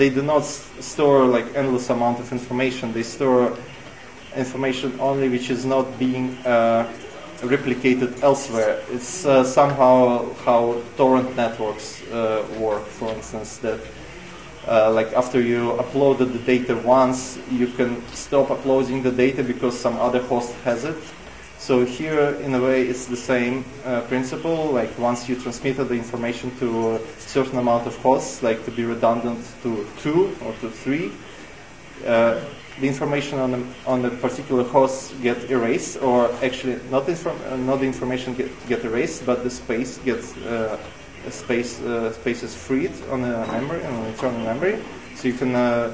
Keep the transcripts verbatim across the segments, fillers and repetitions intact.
they do not store like endless amount of information. They store information only which is not being uh, replicated elsewhere. It's uh, somehow how torrent networks uh, work, for instance, that uh, like after you uploaded the data once, you can stop uploading the data because some other host has it. So here, in a way, it's the same uh, principle. Like once you transmitted the information to a certain amount of hosts, like to be redundant to two or to three, uh, the information on the, on the particular host get erased, or actually not, inform uh, not the information get, get erased, but the space gets uh, a space uh, space is freed on the memory, on the internal memory, so you can uh,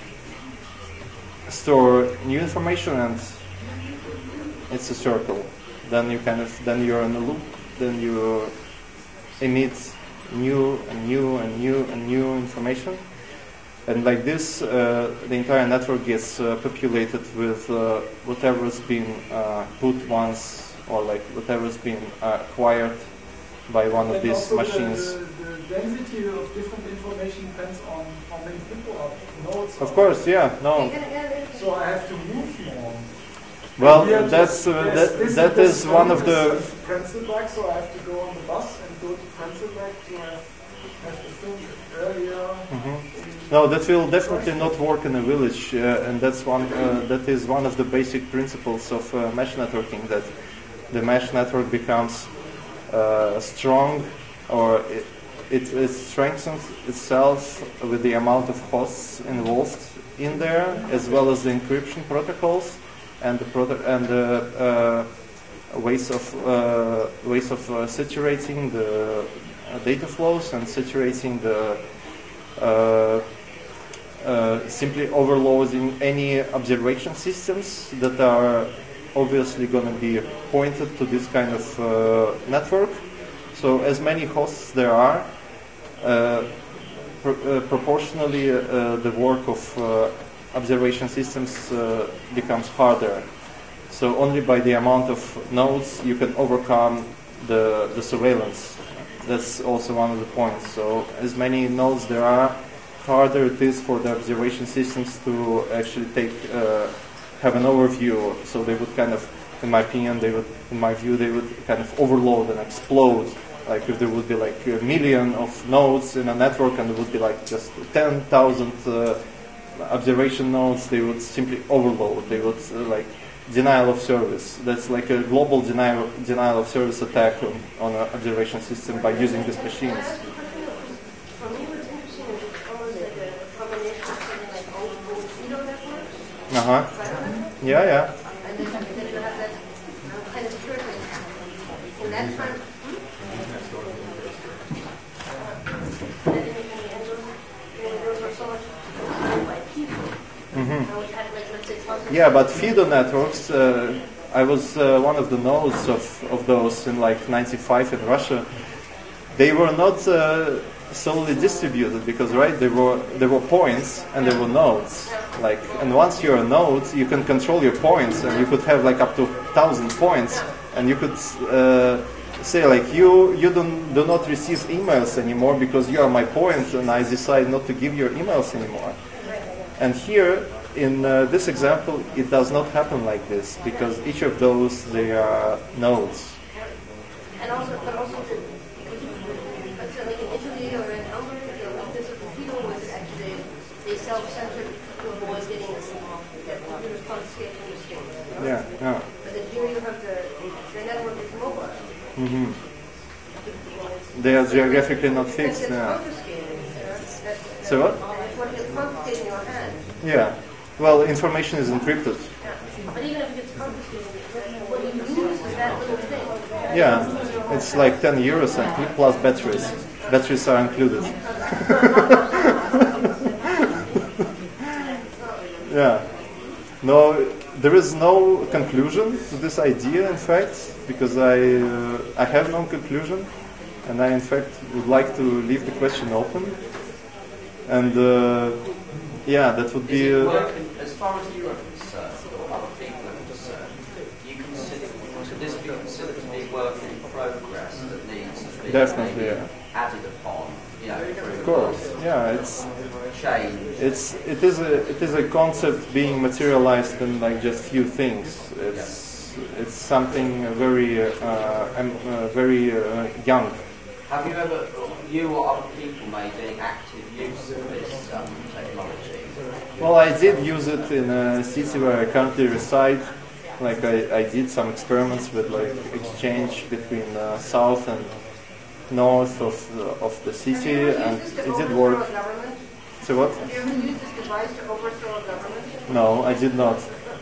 store new information, and it's a circle. Then you kind of then you're in a loop. Then you emit new and new and new and new information. And like this, uh, the entire network gets uh, populated with uh, whatever's been uh, put once, or like whatever's been uh, acquired by one and of these also machines. The, the density of different information depends on how many people are nodes. Of course, yeah, no. So I have to move more. Well, Maybe that's uh, that this, that this is one of the. Prenzlberg, so I have to go on the bus and go to Prenzlberg to have, have the film earlier. Mm-hmm. No, that will definitely not work in a village, uh, and that's one. Uh, that is one of the basic principles of uh, mesh networking. That the mesh network becomes uh, strong, or it, it, it strengthens itself with the amount of hosts involved in there, as well as the encryption protocols and the proto and the uh, ways of uh, ways of uh, saturating the uh, data flows and saturating the. Uh, uh, simply overloading any observation systems that are obviously going to be pointed to this kind of uh, network. So as many hosts there are, uh, pr uh, proportionally uh, the work of uh, observation systems uh, becomes harder. So only by the amount of nodes you can overcome the, the surveillance. That's also one of the points. So as many nodes there are, harder it is for the observation systems to actually take, uh, have an overview. So they would kind of, in my opinion, they would, in my view, they would kind of overload and explode. Like if there would be like a million of nodes in a network and there would be like just ten thousand uh, observation nodes, they would simply overload. They would uh, like denial of service. That's like a global denial, denial of service attack on, on an observation system by using these machines. Uh-huh. Yeah, yeah. And then you have that kind of circle. In that time, mm-hmm. Yeah, but feeder networks, uh, I was uh, one of the nodes of, of those in like ninety-five in Russia. They were not uh, solely distributed because, right, there were there were points and there were nodes. Like, and once you're a node, you can control your points, and you could have like up to thousand points, and you could uh, say like you you don't do not receive emails anymore because you are my point, and I decide not to give your emails anymore. And here in uh, this example, it does not happen like this because each of those they are nodes. And also, but also, to, but so like in Italy or in Hungary, you know, like this is the field was actually they self-censored to avoid getting this get computers confiscated from the state. You know? Yeah, yeah. But then here you have the the network is mobile. Mm-hmm. They are geographically not fixed now. So what? It's what gets confiscated in your hand. Yeah. Well, information is encrypted. Yeah. But even if it gets confiscated, what you lose is that little thing. Yeah. It's like ten euros and plus batteries. Batteries are included. Yeah. No, there is no conclusion to this idea, in fact, because I uh, I have no conclusion, and I in fact would like to leave the question open. And uh, yeah, that would be. Uh, as far as you are concerned, or other people are concerned, you consider should this be considered to be work in progress that needs to be definitely, yeah. added upon? You know, of course, yeah. It's change. It's it is a it is a concept being materialized in like just few things. It's it's something very uh, um, uh, very uh, young. Have you ever, you or other people made any active use of this um, technology? Well, I did use it in a city where I currently reside. Like I, I did some experiments with like exchange between uh, south and north of the, of the city, and it did work. So what? Have you ever used this device to overthrow a government? No, I did not.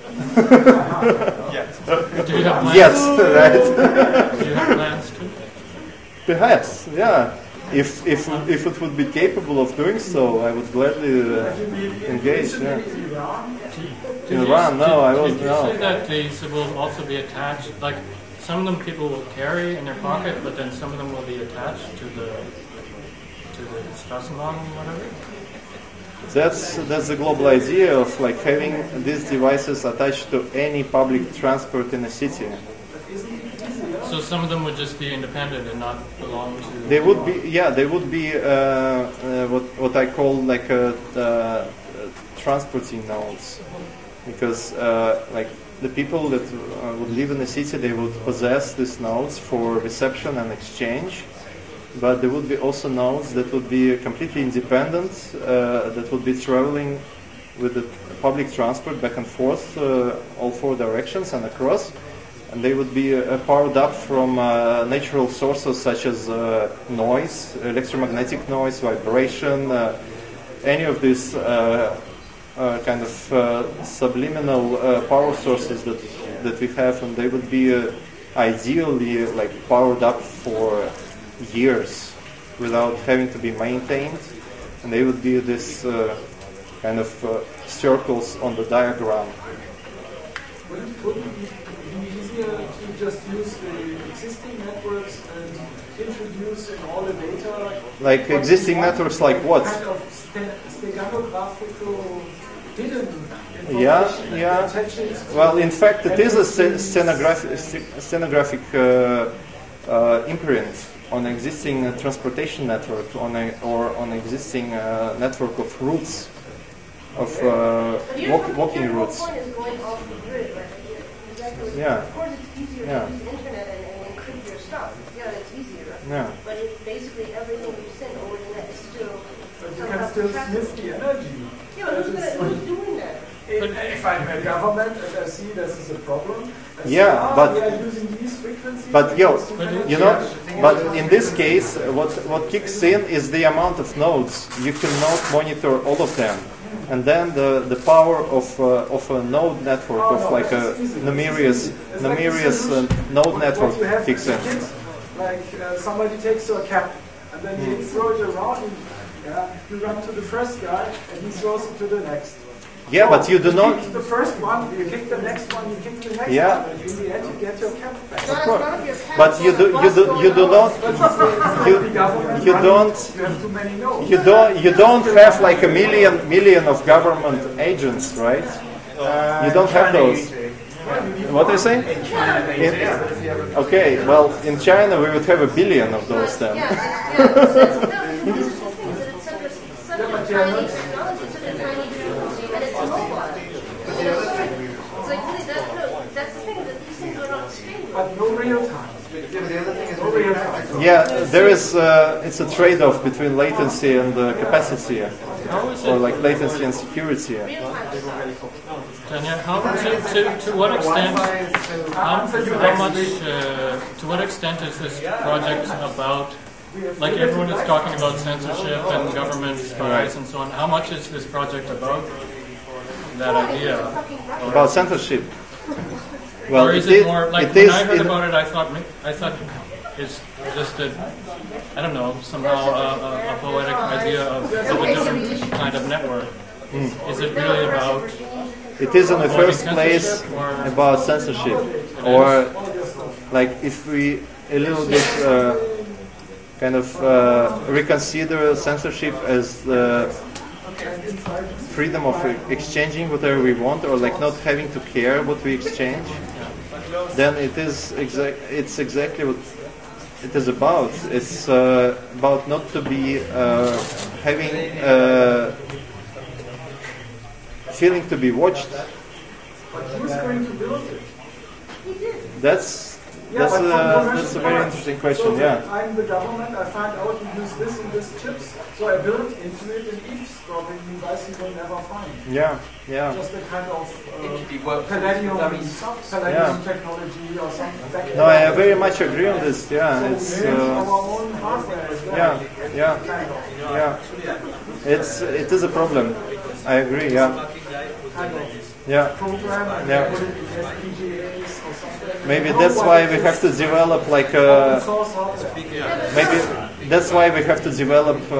Do you have plans? Yes, right. Do you have plans to? Perhaps, yeah. If if if it would be capable of doing so, I would gladly uh, engage. Yeah. In Iran, no, I was Did you no. say that these will also be attached? Like some of them people will carry in their pocket, but then some of them will be attached to the to the Straßenbahn or whatever. That's that's the global idea of like having these devices attached to any public transport in a city. So some of them would just be independent and not belong to. They would be, yeah, they would be uh, uh, what what I call like a, uh, transporting nodes, because uh, like the people that uh, would live in the city, they would possess these nodes for reception and exchange, but there would be also nodes that would be completely independent, uh, that would be traveling with the public transport back and forth, uh, all four directions and across. And they would be uh, powered up from uh, natural sources such as uh, noise, electromagnetic noise, vibration, uh, any of these uh, uh, kind of uh, subliminal uh, power sources that that we have, and they would be uh, ideally like powered up for years without having to be maintained, and they would be this uh, kind of uh, circles on the diagram. To just use the existing networks and introduce in all the data. Like existing networks, like what? Kind of st- steganographical hidden information. Yeah, yeah. Attach it. Well, in fact, it is a st- stenographic, st- stenographic uh, uh, imprint on existing uh, transportation network, on a, or on existing uh, network of routes, of uh, But you walk, know, walking the whole routes. point is going off the grid, right? Exactly. Yeah. Of course, it's easier Yeah. to use the internet and, and encrypt your stuff. Yeah, it's easier. Yeah. But it, basically, everything you send over the net is still. But you somehow can still tracked. sniff the energy. Yeah, but who's, gonna, who's doing that? If, if I'm a government and I see this is a problem, I say, Yeah, ah, but- we are using these frequencies. But yo, because to you know, connect- but in this case, uh, what what kicks in is the amount of nodes. You cannot monitor all of them, and then the, the power of uh, of a node network, Oh, of no, like this a is easy. numerous It's like numerous the uh, solution. node What- network what you have kicks is a in. kit, like uh, somebody takes your cap and then you Hmm. throw it around. And, yeah, you run to the first guy and he throws it to the next. Yeah, but you do You not. kick the first one, you kick the next one, you kick the next Yeah. one, and in the end you get your cap back. Of course. None of your cats But you on do a you bus do going you do out. not you The government you running, don't You have too many nodes. you don't you don't have like a million million of government agents, right? You don't have those. What are you saying? In- okay, well, in China we would have a billion of those then. Yeah, yeah. So that's, no, this is the thing, is that it's such a, such a tiny technology, such a tiny frequency, and it's mobile. You know, it's like, it's like really, that, no, that's the thing, that these things are not stable. But no real time. No real time. Yeah, there is. Uh, it's a trade-off between latency and uh, capacity, How is or it, like latency and security. Real-time stuff. Tanya, how, to, to, to what extent, how, how much, uh, to what extent is this project about, like everyone is talking about censorship and government spies and so on, how much is this project about that idea? About censorship. Well, Or is it more, like it when is I heard in- about it, I thought, I thought it's just a, I don't know, somehow a, a, a poetic idea of, of a different kind of network. Is it really about, It is in the avoiding first place censorship or- about censorship, or like if we a little bit uh, kind of uh, reconsider censorship as the freedom of exchanging whatever we want, or like not having to care what we exchange, then it is exact. It's exactly what it is about. It's uh, about not to be uh, having uh, feeling to be watched. But who's going to build it? He did. That's Yeah, that's but from uh, commercial that's a very parts. interesting So question. that Yeah. I'm the government, I find out you use this and this chips, so I build into it an eavesdropping device you will never find. Yeah. Yeah. Just a kind of It uh, should be worked with palladium, very subs. palladium Yeah. technology or something. No, I very much agree on this. Yeah. So It's we have uh, our own hardware as well. yeah. Yeah. Kind of. Yeah. It's it is a problem. I agree. Yeah. Kind of. Yeah. Program and Yeah. put it in F P G As or something. Maybe No that's one why we is have to develop like open a. source hardware. Maybe that's why we have to develop uh,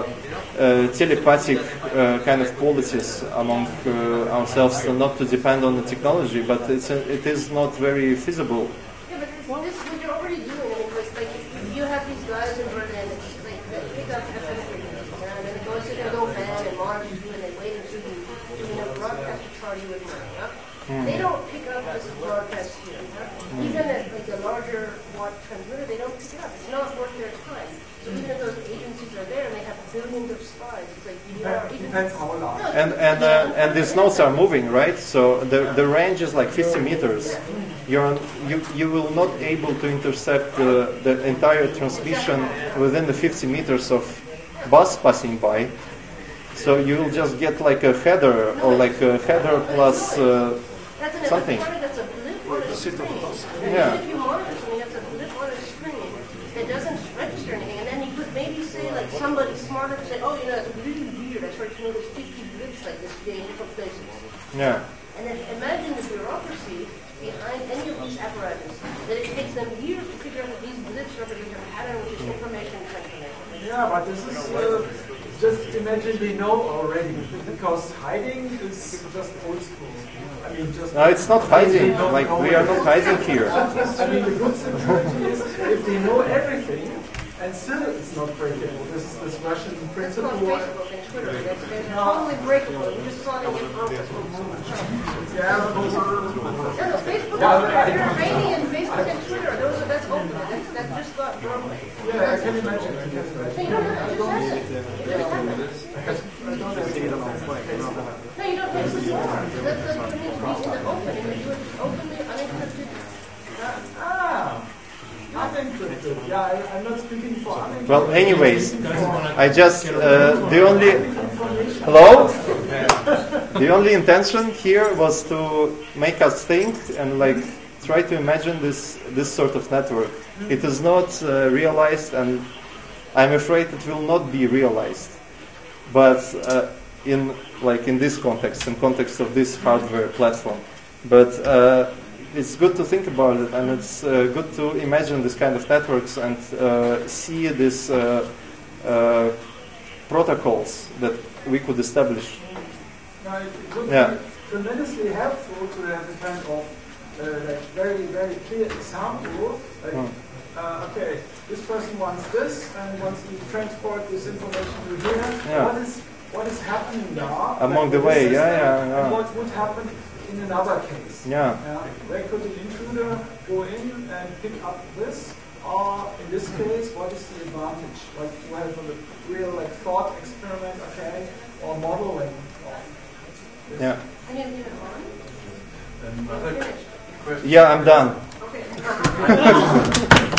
uh, telepathic uh, kind of qualities among uh, ourselves, so not to depend on the technology. But it's a, it is not very feasible. Yeah, but this, this what you're already doing. I mean, because like if you have these guys in Berlin, it's like they pick up F M frequencies, and then they go sit and go band and monitor you, and they wait until you, you know, broadcast to charge you with money. Yeah? They don't pick up this broadcast here. Yeah? Even at like a larger watt transmitter, they don't pick it up. It's not worth their time. So even if those agencies are there and they have billions of spies, it's like you are Depends, even. depends how large. And and uh, and these nodes are moving, right? So the the range is like fifty meters. You're you you will not able to intercept the the entire transmission within the fifty meters of bus passing by. So you will just get like a header or like a header plus. Uh, That's an something. electronic, that's a blip on a screen. And Yeah. even if you monitor something that's a blip on a screen, it doesn't register anything. And then you could maybe say, like, somebody smarter could say, oh, you know, it's really weird. I started to notice fifty blips like this today in different places. yeah. And then imagine the bureaucracy behind any of these apparatus, that it takes them years to figure out that these blips represent a pattern which is information transformation. Yeah, but this is uh, just imagine we know already because hiding is just old school. I mean, just No, it's not hiding. Like we are not hiding here. I mean, the good security is if they know everything and still it's not breakable. This is this Russian That's principle. called Facebook and Twitter. That's, they're totally breakable. You just saw them get broken. Yeah, those are. No, no, Facebook Yeah, and Twitter, I- you're raining and Facebook and Twitter, those are, that's open, that's, that just got broken. Yeah, I can imagine. I can So imagine. you don't have, it just happens. It just happens. I don't have to on Facebook. No, you don't have to do that. So that's like, what it means to be in the open, and you do it openly, unencrypted. Ah, unencrypted. Yeah, I, I'm not speaking for unencrypted. Well, anyways, Guys wanna I just get uh, the only hello. The only intention here was to make us think and like try to imagine this this sort of network. It is not uh, realized, and I'm afraid it will not be realized. But uh, in like in this context, in context of this hardware platform, but uh, it's good to think about it, and it's uh, good to imagine this kind of networks and uh, see these uh, uh, protocols that we could establish. Now, it would Yeah. be tremendously helpful to have a kind of uh, like very, very clear example. Like, Hmm. uh, okay, this person wants this and wants to transport this information to here. Yeah. What is what is happening now? Along like, the with way, this yeah, system, yeah, yeah. And what would happen in another case? Yeah. Yeah, where could an intruder go in and pick up this? Or in this case, what is the advantage? Like to have a real like thought experiment, okay, or modeling. Of Yeah. Can you leave it on? Finish. Yeah, I'm done. Okay.